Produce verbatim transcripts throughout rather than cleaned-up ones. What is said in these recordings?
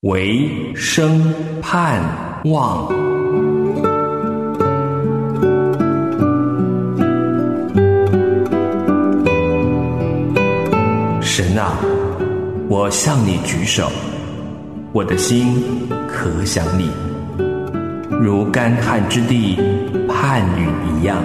唯生盼望。神啊，我向你举手，我的心可想你，如干旱之地盼雨一样。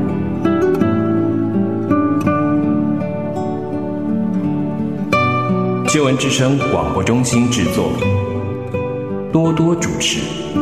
救恩之声广播中心制作，多多主持。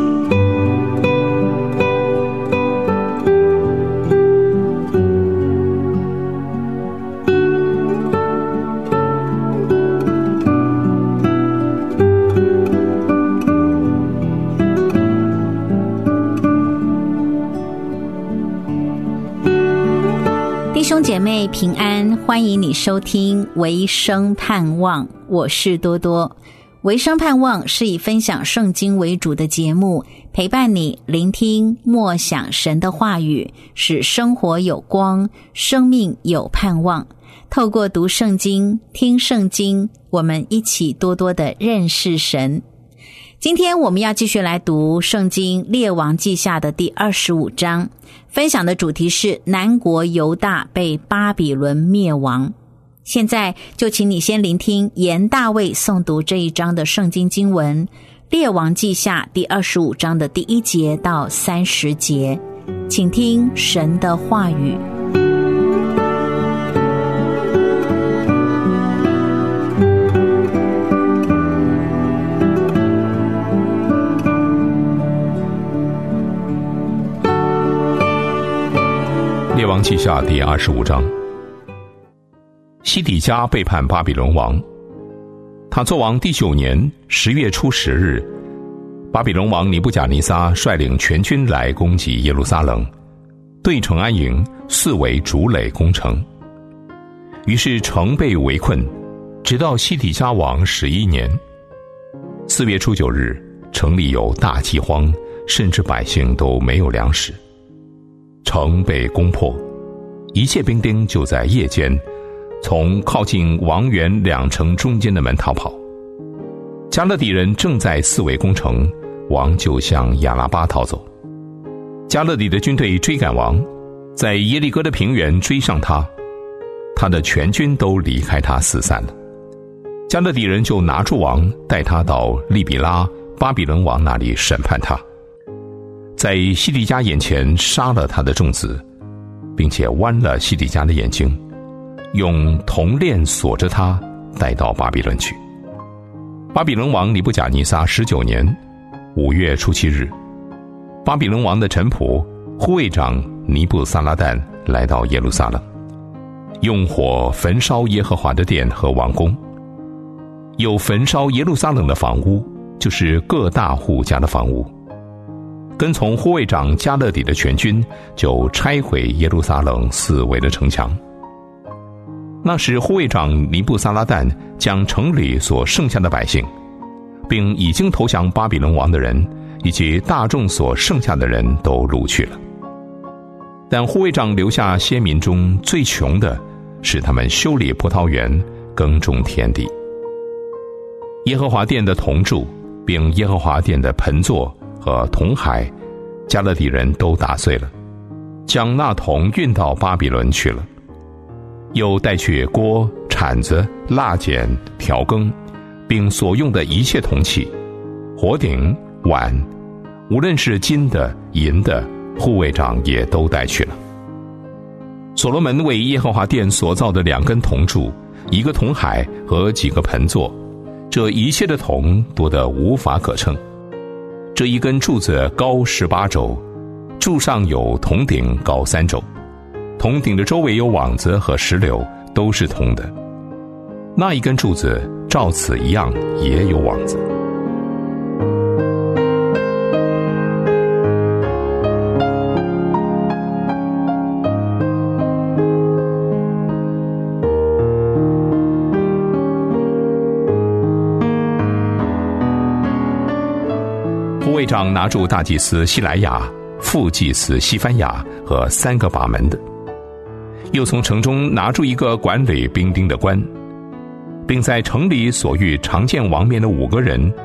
弟兄姐妹平安，欢迎你收听唯生盼望，我是多多。唯生盼望是以分享圣经为主的节目，陪伴你聆听默想神的话语，使生活有光，生命有盼望。透过读圣经、听圣经，我们一起多多的认识神。今天我们要继续来读圣经列王记下的第二十五章，分享的主题是南国犹大被巴比伦灭亡。现在就请你先聆听严大卫诵读这一章的圣经经文，列王记下第二十五章的第一节到三十节，请听神的话语。 列王记下第二十五章，西底家背叛巴比伦王。他作王第九年十月初十日，巴比伦王尼布甲尼撒率领全军来攻击耶路撒冷，对城安营，四围筑垒攻城。于是城被围困，直到西底家王十一年。四月初九日，城里有大饥荒，甚至百姓都没有粮食。城被攻破，一切兵丁就在夜间从靠近王园两城中间的门逃跑。迦勒底人正在四围攻城，王就向亚拉巴逃走。迦勒底的军队追赶王，在耶利哥的平原追上他，他的全军都离开他四散了。迦勒底人就拿住王，带他到利比拉巴比伦王那里审判他，在西底家眼前杀了他的众子，并且剜了西底家的眼睛，用铜链锁着他，带到巴比伦去。巴比伦王尼布甲尼撒十九年五月初七日，巴比伦王的臣仆护卫长尼布撒拉旦来到耶路撒冷，用火焚烧耶和华的殿和王宫，又焚烧耶路撒冷的房屋，就是各大户家的房屋。跟从护卫长迦勒底的全军就拆毁耶路撒冷四围的城墙。那时护卫长尼布撒拉旦将城里所剩下的百姓，并已经投降巴比伦王的人，以及大众所剩下的人都掳去了。但护卫长留下些民中最穷的，使他们修理葡萄园，耕种田地。耶和华殿的铜柱，并耶和华殿的盆座和铜海，迦勒底人都打碎了，将那铜运到巴比伦去了。又带去锅、铲子、蜡剪、调羹，并所用的一切铜器、火鼎、碗，无论是金的、银的，护卫长也都带去了。所罗门为耶和华殿所造的两根铜柱，一个铜海和几个盆座，这一切的铜多得无法可称。这一根柱子高十八肘，柱上有铜顶高三肘，铜顶的周围有网子和石榴，都是铜的。那一根柱子照此一样也有网子。护卫长拿住大祭司西莱亚、副祭司西番雅和三个把门的，又从城中拿住一个管理兵丁的官，并在城里所遇常见王面的五个人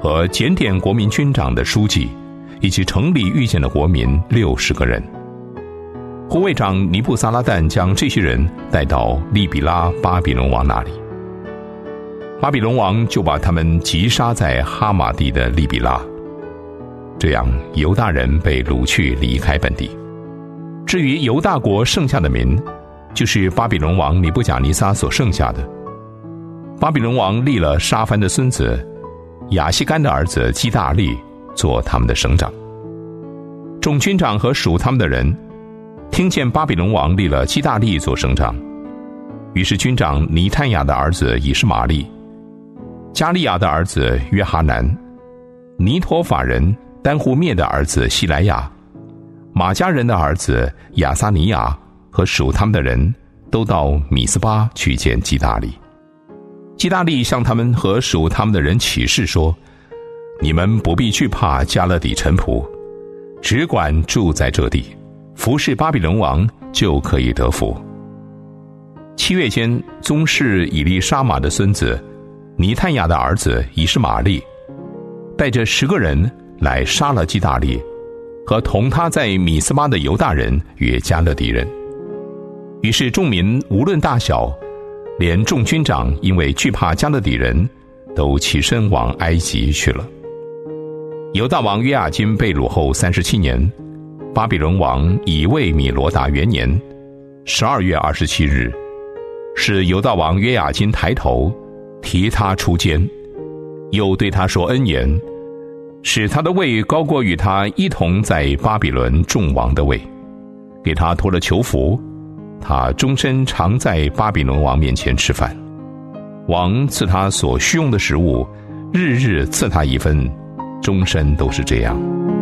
和检点国民军长的书记，以及城里遇见的国民六十个人。护卫长尼布撒拉旦将这些人带到利比拉巴比伦王那里，巴比伦王就把他们击杀在哈马地的利比拉。这样犹大人被掳去离开本地。至于犹大国剩下的民，就是巴比伦王尼布甲尼撒所剩下的。巴比伦王立了沙番的孙子亚西干的儿子基大利做他们的省长。众军长和属他们的人听见巴比伦王立了基大利做省长，于是军长尼探雅的儿子以实玛利、加利亚的儿子约哈南、尼陀法人丹户灭的儿子希莱亚、马加人的儿子亚撒尼亚和属他们的人都到米斯巴去见基大利。基大利向他们和属他们的人起誓说：你们不必惧怕加勒底臣仆，只管住在这地，服侍巴比伦王，就可以得福。七月间，宗室以利沙玛的孙子尼探雅的儿子以实玛利带着十个人来杀了基大利和同他在米斯巴的犹大人与加勒底人。于是众民无论大小，连众军长因为惧怕加勒底人，都起身往埃及去了。犹大王约雅斤被掳后三十七年，巴比伦王以卫米罗达元年十二月二十七日，是犹大王约雅斤抬头提他出监，又对他说恩言，使他的位高过与他一同在巴比伦众王的位，给他脱了囚服，他终身常在巴比伦王面前吃饭。王赐他所需用的食物，日日赐他一分，终身都是这样。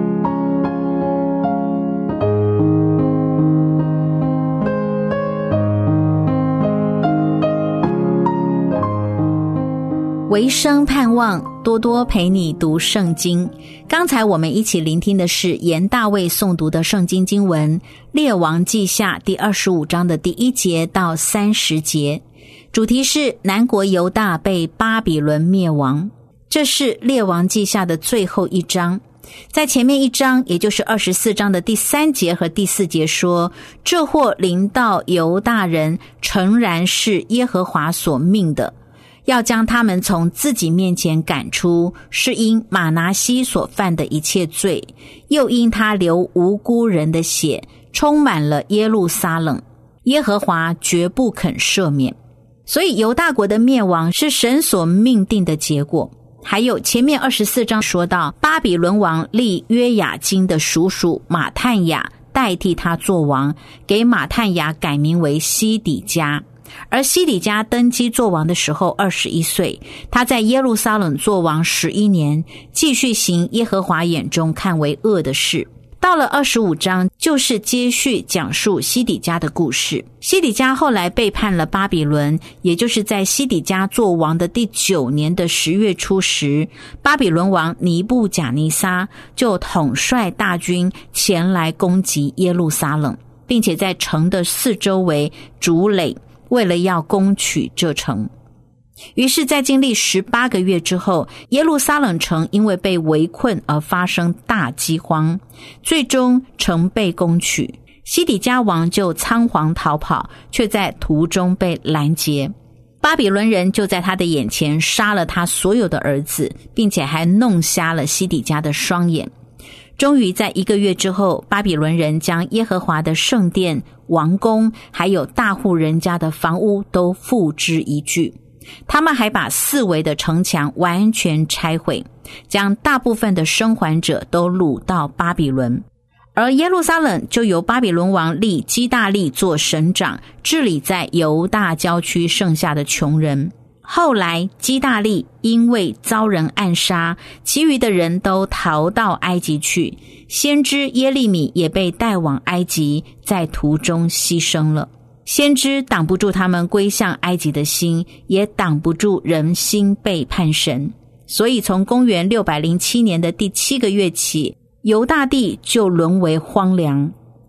维生盼望，多多陪你读圣经。刚才我们一起聆听的是严大卫诵读的圣经经文《列王记下》第二十五章的第一节到三十节，主题是南国犹大被巴比伦灭亡。这是《列王记下》的最后一章。在前面一章，也就是二十四章的第三节和第四节说，这祸临到犹大人，诚然是耶和华所命的，要将他们从自己面前赶出，是因马拿西所犯的一切罪，又因他流无辜人的血，充满了耶路撒冷，耶和华绝不肯赦免。所以犹大国的灭亡是神所命定的结果。还有前面二十四章说到，巴比伦王立约雅斤的叔叔马探雅代替他做王，给马探雅改名为西底家。而西底家登基做王的时候二十一岁，他在耶路撒冷做王十一年，继续行耶和华眼中看为恶的事。到了二十五章，就是接续讲述西底家的故事。西底家后来背叛了巴比伦，也就是在西底家做王的第九年的十月初十，巴比伦王尼布甲尼撒就统帅大军前来攻击耶路撒冷，并且在城的四周围筑垒，为了要攻取这城。于是在经历十八个月之后，耶路撒冷城因为被围困而发生大饥荒，最终城被攻取。西底家王就仓皇逃跑，却在途中被拦截。巴比伦人就在他的眼前杀了他所有的儿子，并且还弄瞎了西底家的双眼。终于在一个月之后，巴比伦人将耶和华的圣殿、王宫还有大户人家的房屋都付之一炬。他们还把四围的城墙完全拆毁，将大部分的生还者都掳到巴比伦。而耶路撒冷就由巴比伦王立基大利做省长，治理在犹大郊区剩下的穷人。后来基大利因为遭人暗杀，其余的人都逃到埃及去，先知耶利米也被带往埃及，在途中牺牲了。先知挡不住他们归向埃及的心，也挡不住人心背叛神。所以从公元六百零七年的第七个月起，犹大地就沦为荒凉。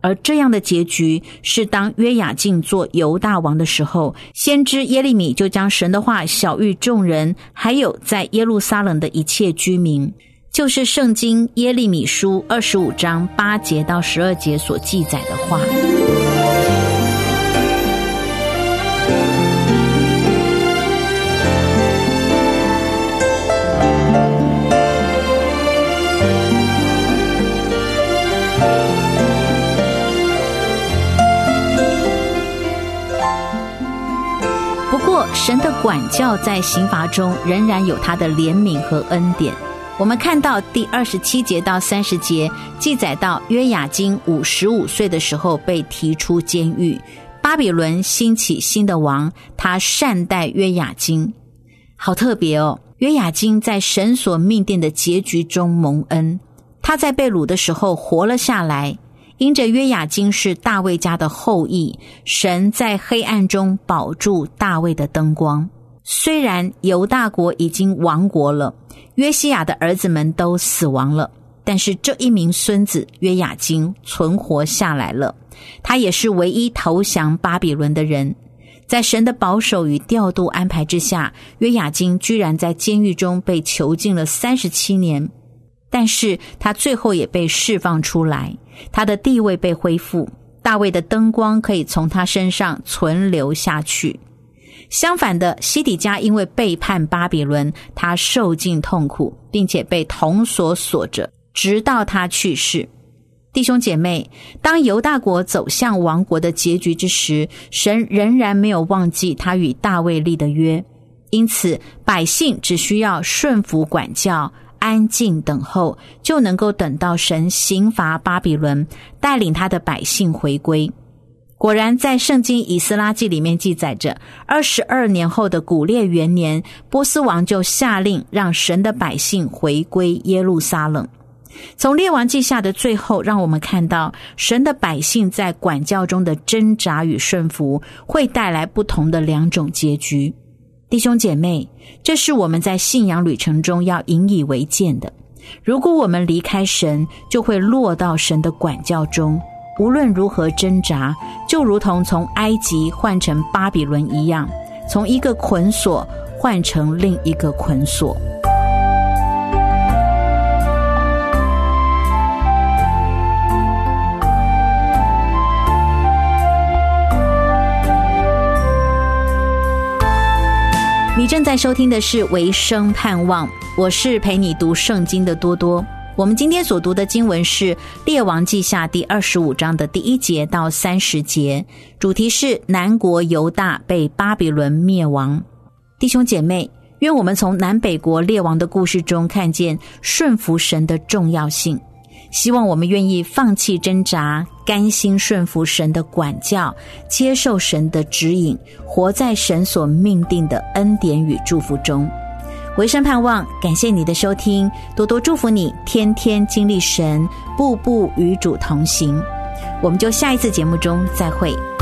而这样的结局是当约雅敬做犹大王的时候，先知耶利米就将神的话晓谕众人，还有在耶路撒冷的一切居民，就是圣经耶利米书二十五章八节到十二节所记载的话。不过神的管教在刑罚中仍然有他的怜悯和恩典。我们看到第二十七节到三十节记载到约雅斤五十五岁的时候被提出监狱，巴比伦兴起新的王，他善待约雅斤。好特别哦，约雅斤在神所命定的结局中蒙恩，他在被掳的时候活了下来。因着约雅斤是大卫家的后裔，神在黑暗中保住大卫的灯光。虽然犹大国已经亡国了，约西亚的儿子们都死亡了，但是这一名孙子约雅斤存活下来了，他也是唯一投降巴比伦的人。在神的保守与调度安排之下，约雅斤居然在监狱中被囚禁了三十七年，但是他最后也被释放出来，他的地位被恢复，大卫的灯光可以从他身上存留下去。相反的，西底家因为背叛巴比伦，他受尽痛苦，并且被铜锁锁着，直到他去世。弟兄姐妹，当犹大国走向亡国的结局之时，神仍然没有忘记他与大卫立的约，因此百姓只需要顺服管教，安静等候，就能够等到神刑罚巴比伦，带领他的百姓回归。果然在圣经以斯拉记里面记载着，二十二年后的古列元年，波斯王就下令让神的百姓回归耶路撒冷。从列王记下的最后，让我们看到神的百姓在管教中的挣扎与顺服，会带来不同的两种结局。弟兄姐妹，这是我们在信仰旅程中要引以为鉴的。如果我们离开神，就会落到神的管教中，无论如何挣扎，就如同从埃及换成巴比伦一样，从一个捆锁换成另一个捆锁。你正在收听的是维生盼望，我是陪你读圣经的多多。我们今天所读的经文是列王记下第二十五章的第一节到三十节，主题是南国犹大被巴比伦灭亡。弟兄姐妹，愿我们从南北国列王的故事中看见顺服神的重要性，希望我们愿意放弃挣扎，甘心顺服神的管教，接受神的指引，活在神所命定的恩典与祝福中。维生盼望，感谢你的收听，多多祝福你，天天经历神，步步与主同行。我们就下一次节目中再会。